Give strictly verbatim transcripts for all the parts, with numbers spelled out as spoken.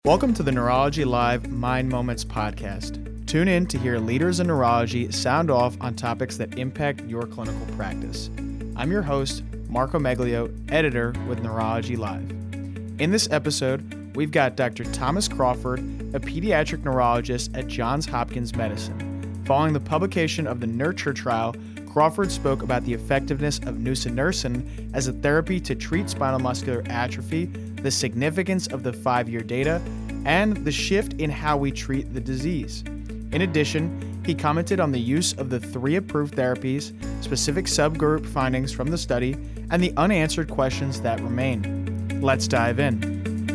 Welcome to the Neurology Live Mind Moments podcast. Tune in to hear leaders in neurology sound off on topics that impact your clinical practice. I'm your host, Marco Meglio, editor with Neurology Live. In this episode, we've got Doctor Thomas Crawford, a pediatric neurologist at Johns Hopkins Medicine. Following the publication of the NURTURE trial, Crawford spoke about the effectiveness of nusinersen as a therapy to treat spinal muscular atrophy, the significance of the five-year data, and the shift in how we treat the disease. In addition, he commented on the use of the three approved therapies, specific subgroup findings from the study, and the unanswered questions that remain. Let's dive in.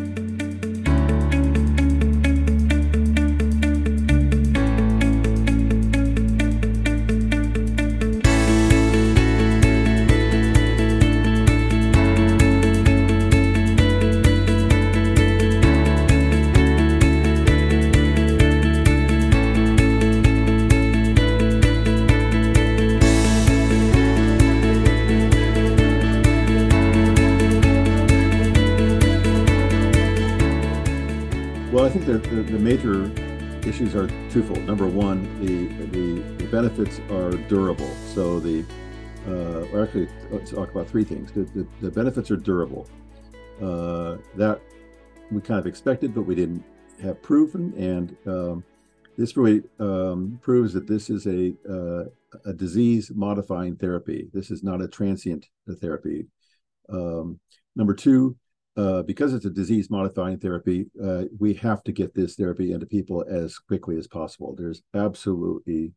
I think the, the, the major issues are twofold. Number one, the, the, the benefits are durable. So the, uh, or actually, let's talk about three things. The, the, the benefits are durable. Uh, that we kind of expected, but we didn't have proven. And um, this really um, proves that this is a, uh, a disease-modifying therapy. This is not a transient therapy. Um, number two, Uh, because it's a disease-modifying therapy, uh, we have to get this therapy into people as quickly as possible. There's absolutely,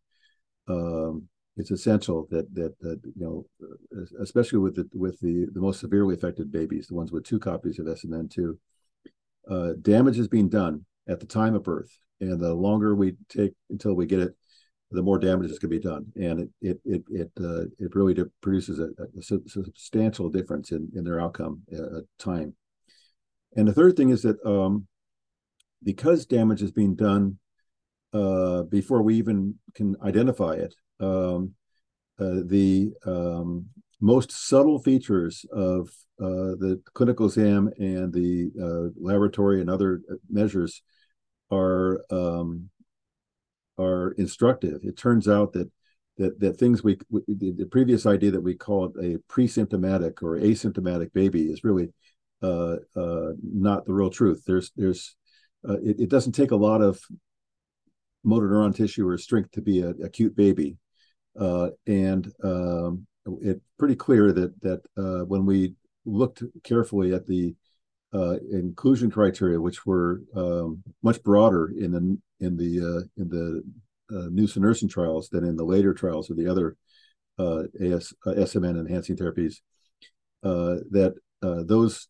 um, it's essential that that, that you know, especially with the with the, the most severely affected babies, the ones with two copies of S M N two, uh, damage is being done at the time of birth, and the longer we take until we get it, the more damage is going to be done, and it it it it uh, it really produces a, a substantial difference in in their outcome uh, time. And the third thing is that um, because damage is being done uh, before we even can identify it, um, uh, the um, most subtle features of uh, the clinical exam and the uh, laboratory and other measures are um, are instructive. It turns out that that that things we, we the previous idea that we call it a pre-symptomatic or asymptomatic baby is really Uh, uh, not the real truth. There's, there's, uh, it, it doesn't take a lot of motor neuron tissue or strength to be an acute baby, uh, and um, it's pretty clear that that uh, when we looked carefully at the uh, inclusion criteria, which were um, much broader in the in the uh, in the uh, nusinersen trials than in the later trials of the other uh, AS, uh, S M N enhancing therapies, uh, that uh, those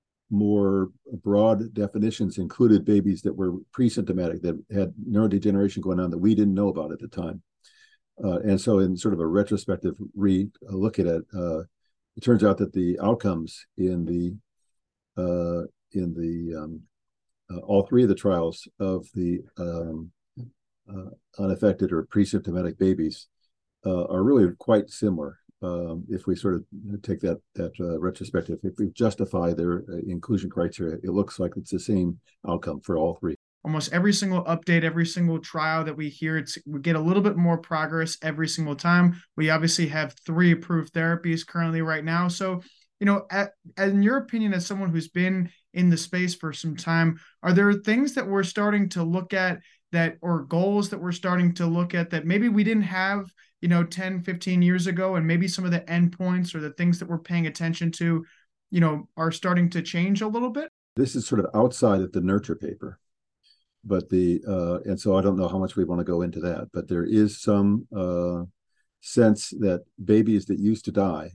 more broad definitions included babies that were pre-symptomatic, that had neurodegeneration going on that we didn't know about at the time. Uh, and so in sort of a retrospective re-look at it, uh, it turns out that the outcomes in the uh, in the um, uh, all three of the trials of the um, uh, unaffected or pre-symptomatic babies uh, are really quite similar. Um, if we sort of take that that uh, retrospective, if we justify their uh, inclusion criteria, it looks like it's the same outcome for all three. Almost every single update, every single trial that we hear, it's we get a little bit more progress every single time. We obviously have three approved therapies currently right now. So, you know, at, in your opinion, as someone who's been in the space for some time, are there things that we're starting to look at that, or goals that we're starting to look at that maybe we didn't have, you know, ten, fifteen years ago, and maybe some of the endpoints or the things that we're paying attention to, you know, are starting to change a little bit? This is sort of outside of the NURTURE paper, but the, uh, and so I don't know how much we want to go into that, but there is some uh, sense that babies that used to die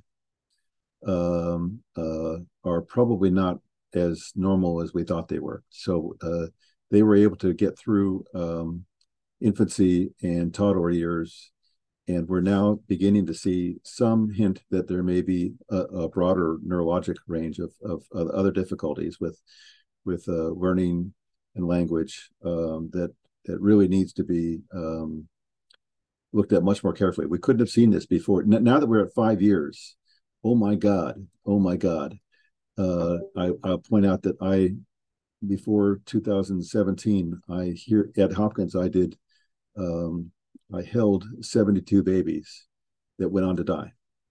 um, uh, are probably not as normal as we thought they were. So uh, they were able to get through um, infancy and toddler years, and we're now beginning to see some hint that there may be a, a broader neurologic range of, of, of other difficulties with with uh, learning and language um, that that really needs to be um, looked at much more carefully. We couldn't have seen this before. N- now that we're at five years, oh my God, oh my God. Uh, I, I'll point out that I before two thousand seventeen, I here at Hopkins, I did, um, I held seventy-two babies that went on to die.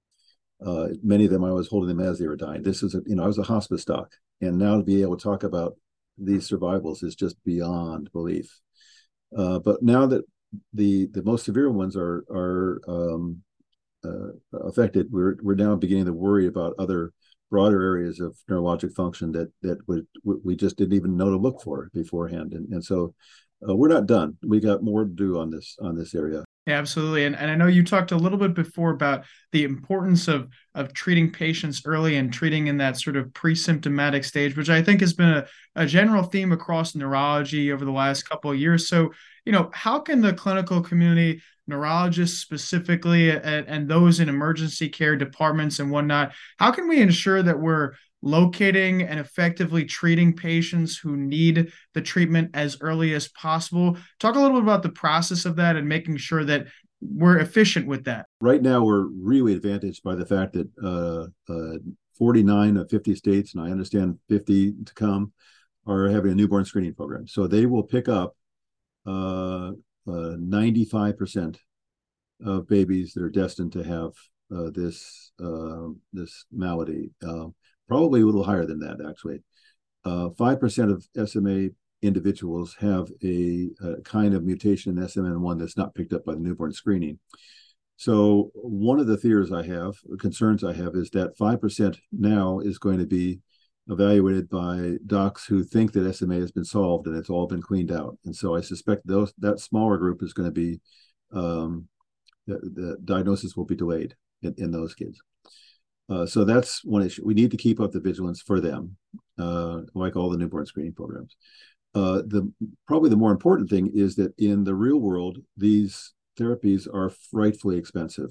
Uh, many of them, I was holding them as they were dying. This is, a, you know, I was a hospice doc, and now to be able to talk about these survivals is just beyond belief. Uh, but now that the the most severe ones are are um, uh, affected, we're we're now beginning to worry about other broader areas of neurologic function that that would, we just didn't even know to look for beforehand. And and so uh, we're not done. We got more to do on this on this area. Yeah, absolutely. And, and I know you talked a little bit before about the importance of of treating patients early and treating in that sort of pre-symptomatic stage, which I think has been a, a general theme across neurology over the last couple of years. So, you know, how can the clinical community, neurologists specifically, and, and those in emergency care departments and whatnot, how can we ensure that we're locating and effectively treating patients who need the treatment as early as possible? Talk a little bit about the process of that and making sure that we're efficient with that. Right now, we're really advantaged by the fact that uh, uh, forty-nine of fifty states, and I understand fifty to come, are having a newborn screening program. So they will pick up uh, uh, ninety-five percent of babies that are destined to have uh, this uh, this malady. Uh, Probably a little higher than that, actually. Uh, five percent of S M A individuals have a, a kind of mutation in S M N one that's not picked up by the newborn screening. So one of the fears I have, concerns I have, is that five percent now is going to be evaluated by docs who think that S M A has been solved and it's all been cleaned out. And so I suspect those that smaller group is going to be, um, the, the diagnosis will be delayed in, in those kids. Uh, so that's one issue. We need to keep up the vigilance for them, uh, like all the newborn screening programs. Uh, the probably the more important thing is that in the real world, these therapies are frightfully expensive,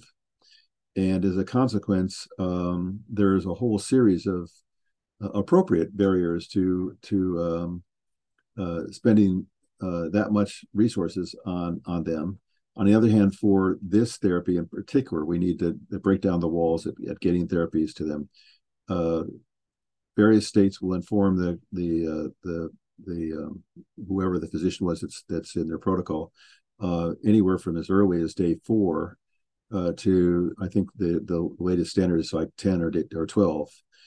and as a consequence, um, there's a whole series of uh, appropriate barriers to to um, uh, spending uh, that much resources on on them. On the other hand, for this therapy in particular, we need to, to break down the walls at, at getting therapies to them. Uh, various states will inform the the uh, the the um, whoever the physician was that's that's in their protocol, uh, anywhere from as early as day four uh, to I think the the latest standard is like ten or or twelve.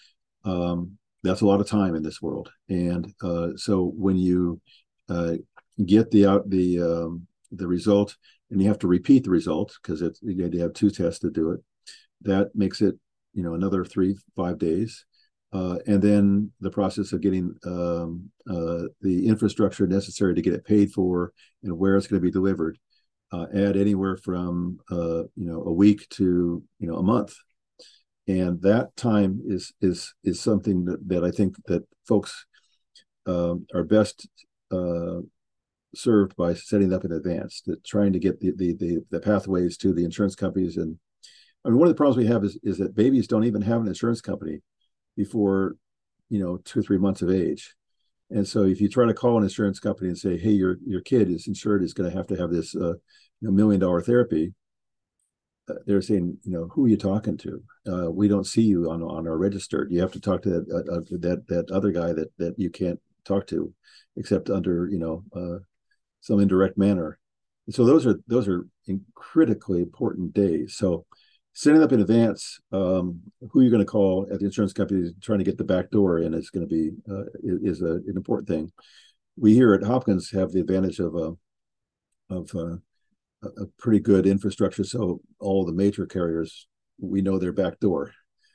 Um, that's a lot of time in this world, and uh, so when you uh, get the out the um, the result, and you have to repeat the result because it's you had to have two tests to do it. That makes it, you know, another three, five days. Uh, and then the process of getting um, uh, the infrastructure necessary to get it paid for and where it's going to be delivered, uh, add anywhere from, uh, you know, a week to, you know, a month. And that time is is is something that, that I think that folks um, are best uh, served by setting up in advance, that trying to get the, the the the pathways to the insurance companies. And I mean, one of the problems we have is is that babies don't even have an insurance company before, you know, two or three months of age. And so if you try to call an insurance company and say, hey, your your kid is insured, is going to have to have this uh, you know, million dollar therapy, uh, they're saying, you know, who are you talking to? Uh, we don't see you on on our register. You have to talk to that uh, that that other guy that that you can't talk to, except under, you know, uh, some indirect manner. And so those are those are critically important days. So setting up in advance um, who you're going to call at the insurance company, trying to get the back door in, is going to be uh, is a, an important thing. We here at Hopkins have the advantage of a of a, a pretty good infrastructure. So all the major carriers, we know their back door.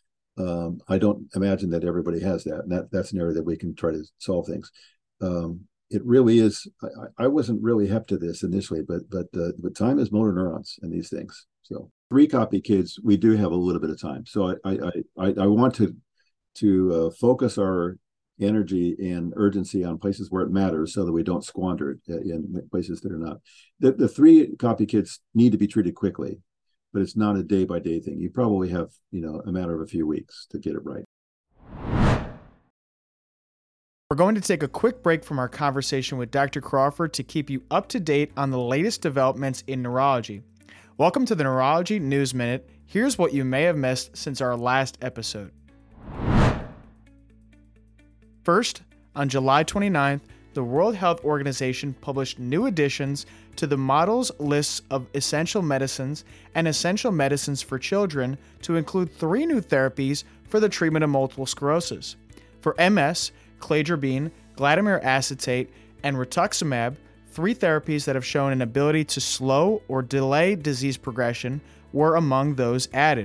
Um, I don't imagine that everybody has that, and that that's an area that we can try to solve things. Um, it really is. I, I wasn't really hep to this initially, but but uh, but time is motor neurons in these things. So three copy kids, we do have a little bit of time. So I I I, I want to to uh, focus our energy and urgency on places where it matters, so that we don't squander it in places that are not. The the three copy kids need to be treated quickly, but it's not a day by day thing. You probably have, you know, a matter of a few weeks to get it right. We're going to take a quick break from our conversation with Doctor Crawford to keep you up to date on the latest developments in neurology. Welcome to the Neurology News Minute. Here's what you may have missed since our last episode. First, on July twenty-ninth, the World Health Organization published new additions to the model's lists of essential medicines and essential medicines for children to include three new therapies for the treatment of multiple sclerosis. For M S, cladribine, glatiramer acetate, and rituximab, three therapies that have shown an ability to slow or delay disease progression, were among those added.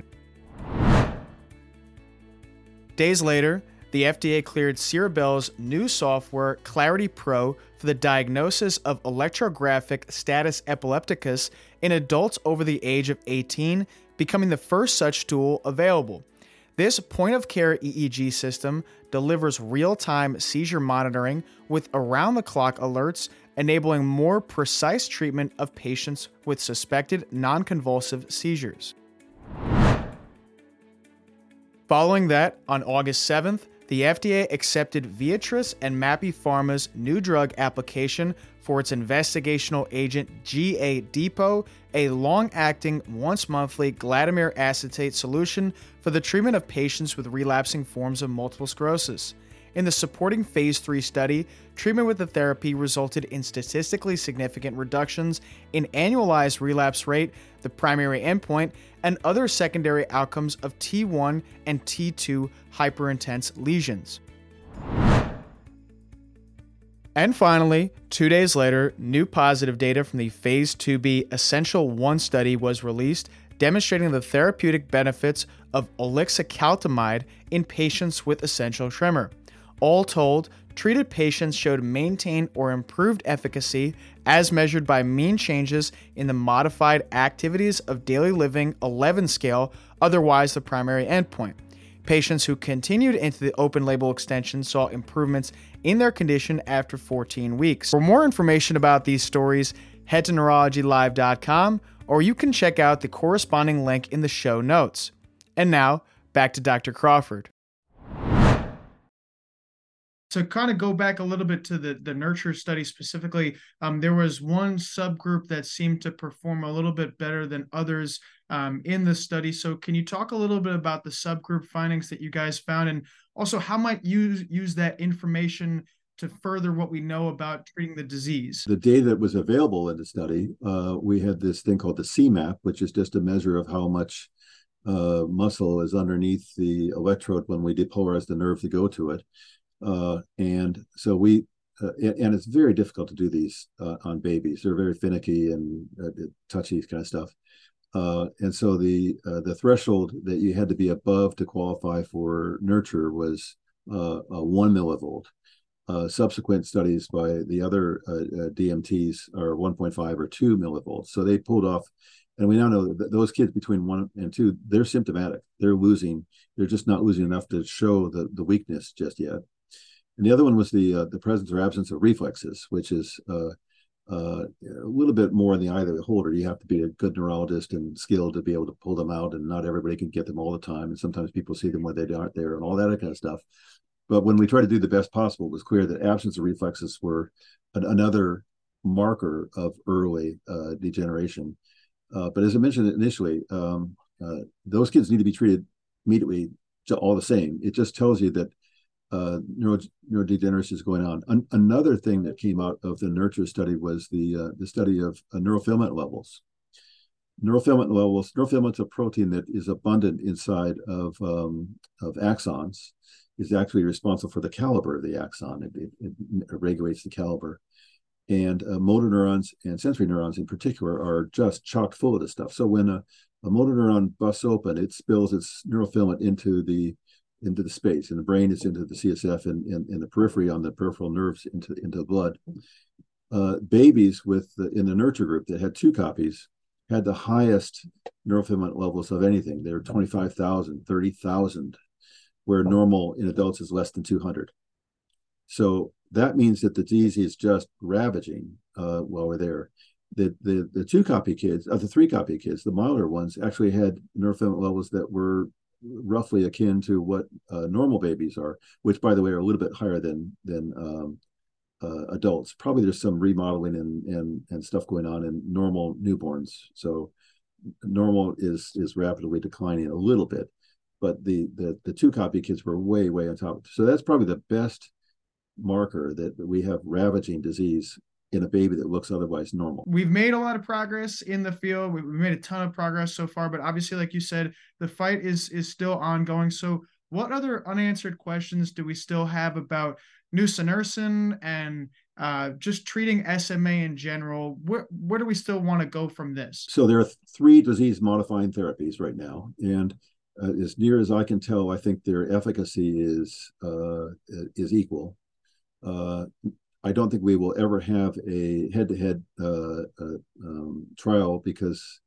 Days later, the F D A cleared Cerebell's new software, Clarity Pro, for the diagnosis of electrographic status epilepticus in adults over the age of eighteen, becoming the first such tool available. This point-of-care E E G system delivers real-time seizure monitoring with around-the-clock alerts, enabling more precise treatment of patients with suspected non-convulsive seizures. Following that, on August seventh, the F D A accepted Viatris and Mapi Pharma's new drug application for its investigational agent G A Depot, a long-acting, once-monthly glatiramer acetate solution for the treatment of patients with relapsing forms of multiple sclerosis. In the supporting phase three study, treatment with the therapy resulted in statistically significant reductions in annualized relapse rate, the primary endpoint, and other secondary outcomes of T one and T two hyperintense lesions. And finally, two days later, new positive data from the phase two B Essential one study was released, demonstrating the therapeutic benefits of ulixacaltamide in patients with essential tremor. All told, treated patients showed maintained or improved efficacy as measured by mean changes in the Modified Activities of Daily Living eleven scale, otherwise the primary endpoint. Patients who continued into the open-label extension saw improvements in their condition after fourteen weeks. For more information about these stories, head to neurology live dot com, or you can check out the corresponding link in the show notes. And now, back to Doctor Crawford. To kind of go back a little bit to the, the nurture study specifically, um, there was one subgroup that seemed to perform a little bit better than others um, in the study. So can you talk a little bit about the subgroup findings that you guys found, and also how might you use that information to further what we know about treating the disease? The data that was available in the study, uh, we had this thing called the C MAP, which is just a measure of how much uh, muscle is underneath the electrode when we depolarize the nerve to go to it. Uh, and so we, uh, and it's very difficult to do these uh, on babies. They're very finicky and uh, touchy kind of stuff. Uh, and so the uh, the threshold that you had to be above to qualify for nurture was uh, a one millivolt. Uh, subsequent studies by the other uh, uh, D M Ts are one point five or two millivolts. So they pulled off, and we now know that those kids between one and two, they're symptomatic. They're losing. They're just not losing enough to show the, the weakness just yet. And the other one was the uh, the presence or absence of reflexes, which is uh, uh, a little bit more in the eye of the beholder. You have to be a good neurologist and skilled to be able to pull them out, and not everybody can get them all the time. And sometimes people see them when they aren't there, and all that kind of stuff. But when we try to do the best possible, it was clear that absence of reflexes were an, another marker of early uh, degeneration. Uh, but as I mentioned initially, um, uh, those kids need to be treated immediately, all the same. It just tells you that uh, neuro, neurodegeneration is going on. An, another thing that came out of the nurture study was the uh, the study of uh, neurofilament levels. Neurofilament levels. Neurofilament is a protein that is abundant inside of um, of axons. Is actually responsible for the caliber of the axon. It, it, it regulates the caliber. And uh, motor neurons and sensory neurons in particular are just chock full of this stuff. So when a, a motor neuron busts open, it spills its neurofilament into the into the space, and the brain is into the C S F, and in the periphery on the peripheral nerves into, into the blood. Uh, babies with the, in the nurture group that had two copies had the highest neurofilament levels of anything. They were twenty-five thousand, thirty thousand. Where normal in adults is less than two hundred. So that means that the disease is just ravaging uh, while we're there. The, the the two copy kids, of the three copy kids, the milder ones actually had neurofilament levels that were roughly akin to what uh, normal babies are, which, by the way, are a little bit higher than than um, uh, adults. Probably there's some remodeling and and and stuff going on in normal newborns. So normal is is rapidly declining a little bit. But the, the the two copy kids were way, way on top. So that's probably the best marker that we have ravaging disease in a baby that looks otherwise normal. We've made a lot of progress in the field. We've made a ton of progress so far, but obviously, like you said, the fight is is still ongoing. So what other unanswered questions do we still have about nusinersen and uh, just treating S M A in general? Where, where do we still want to go from this? So there are three disease-modifying therapies right now, and uh, as near as I can tell, I think their efficacy is uh, is equal. Uh, I don't think we will ever have a head-to-head uh, uh, um, trial because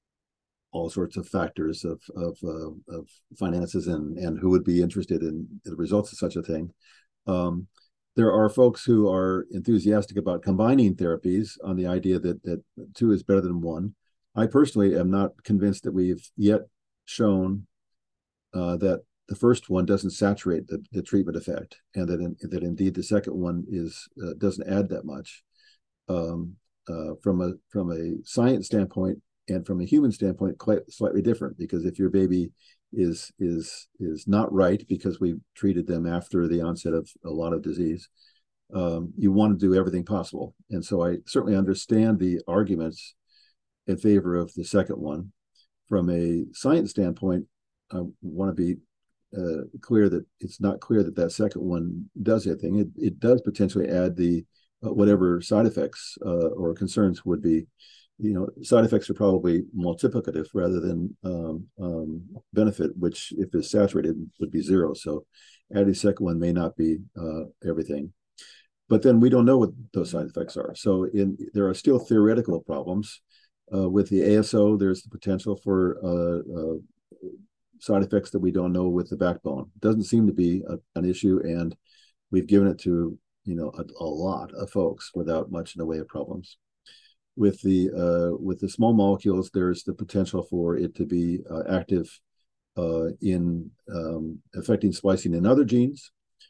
all sorts of factors of of, uh, of finances and and who would be interested in the results of such a thing. Um, there are folks who are enthusiastic about combining therapies on the idea that that two is better than one. I personally am not convinced that we've yet shown uh, that the first one doesn't saturate the, the treatment effect, and that in, that indeed the second one is uh, doesn't add that much. Um, uh, from a from a science standpoint and from a human standpoint, quite slightly different, because if your baby is is is not right because we treated them after the onset of a lot of disease, um, you want to do everything possible. And so I certainly understand the arguments in favor of the second one. From a science standpoint, I want to be uh, clear that it's not clear that that second one does anything. It, it does potentially add the uh, whatever side effects uh, or concerns would be. You know, side effects are probably multiplicative rather than um, um, benefit, which if it's saturated would be zero. So adding a second one may not be uh, everything. But then we don't know what those side effects are. So in there are still theoretical problems. Uh, with the A S O, there's the potential for uh, uh, side effects that we don't know with the backbone. It doesn't seem to be a, an issue, and we've given it to, you know, a, a lot of folks without much in the way of problems. With the uh, with the small molecules, there's the potential for it to be uh, active uh, in um, affecting splicing in other genes,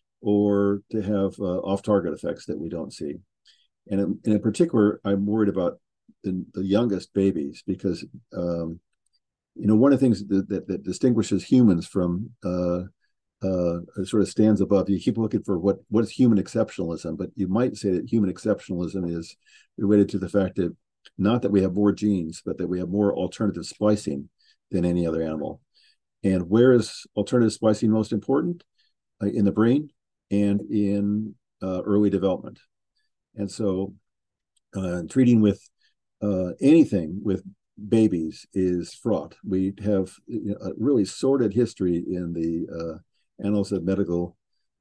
or to have uh, off-target effects that we don't see. And in, and in particular, I'm worried about the, the youngest babies, because um, you know, one of the things that, that, that distinguishes humans from uh, uh, sort of stands above. You keep looking for what what is human exceptionalism, but you might say that human exceptionalism is related to the fact that not that we have more genes, but that we have more alternative splicing than any other animal. And where is alternative splicing most important? Uh, in the brain and in uh, early development. And so uh, treating with uh, anything with babies is fraught. We have, you know, a really sordid history in the uh, annals of medical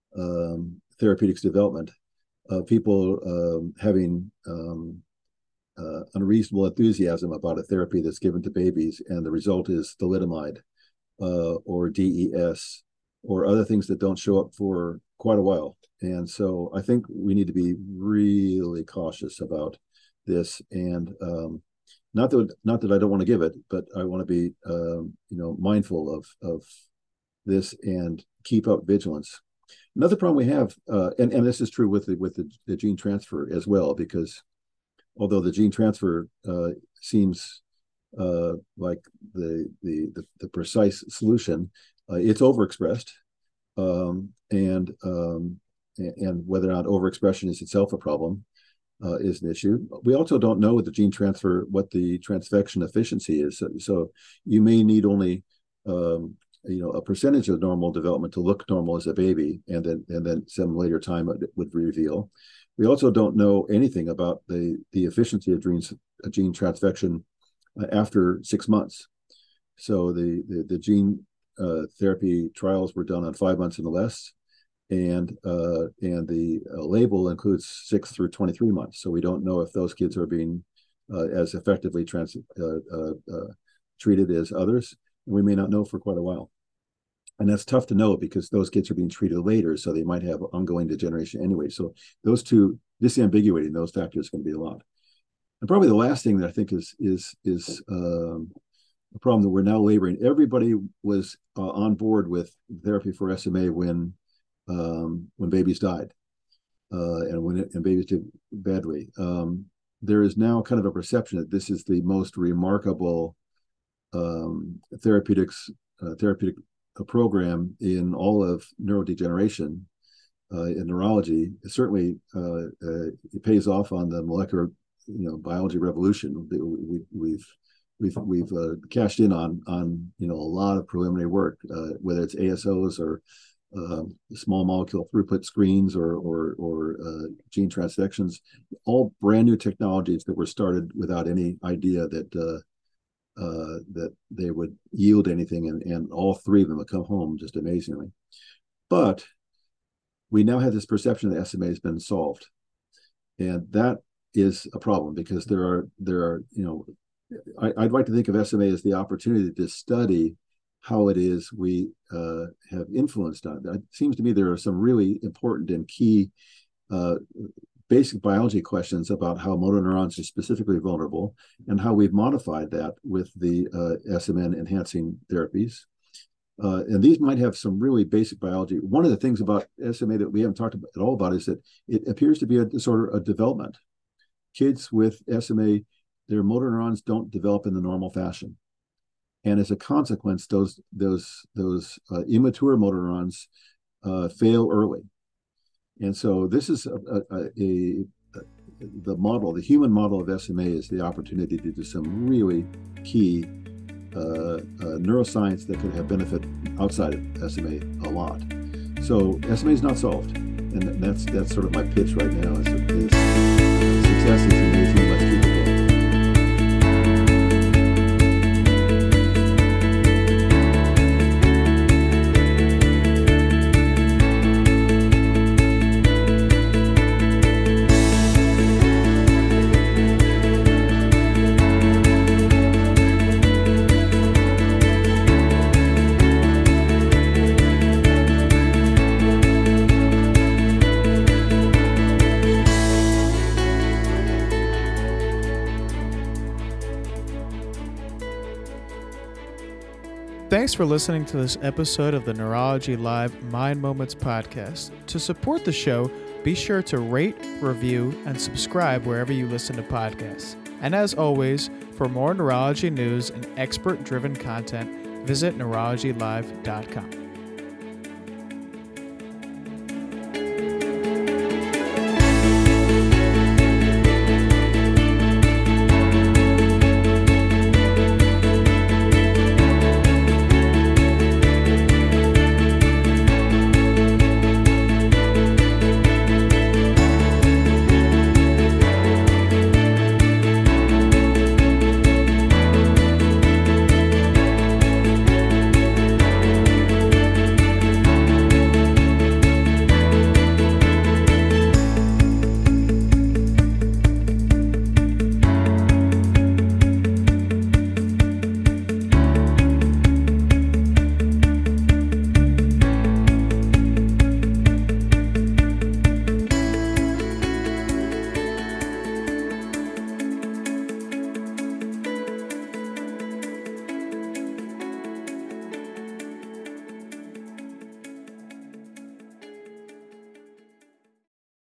um, therapeutics development of people um, having um, uh, unreasonable enthusiasm about a therapy that's given to babies, and the result is thalidomide uh, or D E S or other things that don't show up for quite a while. And so I think we need to be really cautious about this, and um, not that not that I don't want to give it, but I want to be um, you know, mindful of of this and keep up vigilance. Another problem we have, uh, and and this is true with the with the, the gene transfer as well, because although the gene transfer uh, seems uh, like the, the the the precise solution, uh, it's overexpressed, um, and um, and whether or not overexpression is itself a problem uh, is an issue. We also don't know with the gene transfer what the transfection efficiency is. So, so you may need only um, you know, a percentage of normal development to look normal as a baby, and then and then some later time it would reveal. We also don't know anything about the the efficiency of genes, gene transfection uh, after six months. So the the, the gene uh, therapy trials were done on five months and less, and uh, and the uh, label includes six through twenty-three months. So we don't know if those kids are being uh, as effectively trans uh, uh, uh, treated as others. We may not know for quite a while. And that's tough to know because those kids are being treated later, so they might have ongoing degeneration anyway. So those two, disambiguating those factors is going to be a lot. And probably the last thing that I think is is is um, a problem that we're now laboring. Everybody was uh, on board with therapy for S M A when um, when babies died uh, and when it, and babies did badly. Um, there is now kind of a perception that this is the most remarkable um, therapeutics uh, therapeutic a program in all of neurodegeneration, uh, in neurology, certainly uh, uh, it pays off on the molecular, you know, biology revolution. We, we've we've we've uh, cashed in on on you know a lot of preliminary work, uh, whether it's A S Os or uh, small molecule throughput screens or or, or uh, gene transfections, all brand new technologies that were started without any idea that uh, uh, that they would yield anything, and, and all three of them have come home just amazingly. But we now have this perception that S M A has been solved, and that is a problem because there are there are you know I, I'd like to think of S M A as the opportunity to study how it is we uh, have influenced on it. It seems to me there are some really important and key uh, basic biology questions about how motor neurons are specifically vulnerable and how we've modified that with the uh, S M N enhancing therapies. Uh, and these might have some really basic biology. One of the things about S M A that we haven't talked about at all about is that it appears to be a disorder of development. Kids with S M A, their motor neurons don't develop in the normal fashion. And as a consequence, those those those uh, immature motor neurons uh, fail early. And so this is a, a, a, a the model, the human model of S M A is the opportunity to do some really key uh, uh, neuroscience that could have benefit outside of S M A a lot. So S M A is not solved, and that's that's sort of my pitch right now. Is, is success is amazing. Let's keep it going. Thanks for listening to this episode of the Neurology Live Mind Moments podcast. To support the show, be sure to rate, review, and subscribe wherever you listen to podcasts. And as always, for more neurology news and expert-driven content, visit neurology live dot com.